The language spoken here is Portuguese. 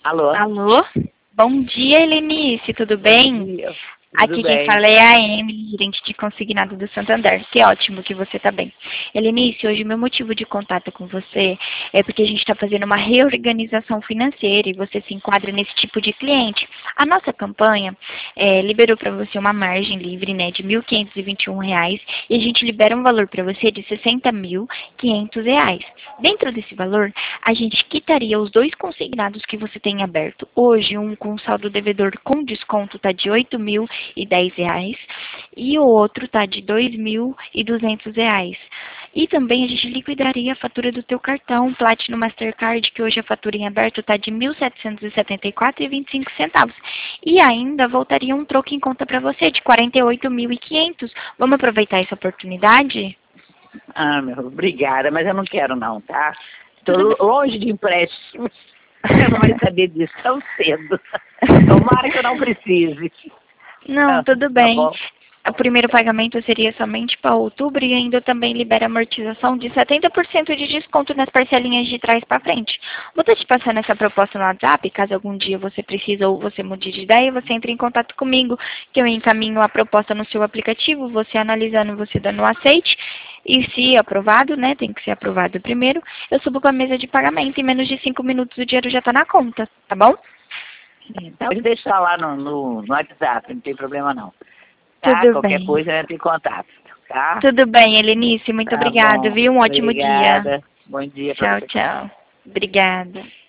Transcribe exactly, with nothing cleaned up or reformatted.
Alô? Alô? Bom dia, Helenice, tudo bem? Bom dia. Aqui Tudo quem bem? fala é a Emily, gerente de consignado do Santander. Que ótimo que você está bem. Helenice, hoje o meu motivo de contato com você é porque a gente está fazendo uma reorganização financeira e você se enquadra nesse tipo de cliente. A nossa campanha é, liberou para você uma margem livre, né, de mil quinhentos e vinte e um reais e a gente libera um valor para você de sessenta mil e quinhentos reais. Dentro desse valor, a gente quitaria os dois consignados que você tem aberto. Hoje, um com saldo devedor com desconto está de oito mil e dez reais e o outro tá de dois mil e duzentos reais. E também a gente liquidaria a fatura do teu cartão Platinum Mastercard, que hoje a fatura em aberto tá de mil setecentos e setenta e quatro reais e vinte e cinco centavos. E ainda voltaria um troco em conta para você de quarenta e oito mil e quinhentos. Vamos aproveitar essa oportunidade? Ah, meu, obrigada, mas eu não quero não, tá? Tudo Estou longe de empréstimos. Eu não vou saber disso tão cedo. Tomara que eu não precise. Não, Ah, tudo tá bem. bom? O primeiro pagamento seria somente para outubro e ainda também libera amortização de setenta por cento de desconto nas parcelinhas de trás para frente. Vou estar te passando essa proposta no WhatsApp, caso algum dia você precise ou você mude de ideia, você entre em contato comigo, que eu encaminho a proposta no seu aplicativo, você analisando, você dando o aceite, e se aprovado, né, tem que ser aprovado primeiro, eu subo para a mesa de pagamento, em menos de cinco minutos o dinheiro já está na conta, tá bom? Então, pode deixar lá no, no, no WhatsApp, não tem problema não. Tá? Tudo Qualquer bem. coisa eu entro em contato, tá? Tudo bem, Helenice. Muito Tá obrigada, bom. viu? Um ótimo dia. Obrigada. Bom dia para Tchau, você também. tchau. Obrigada.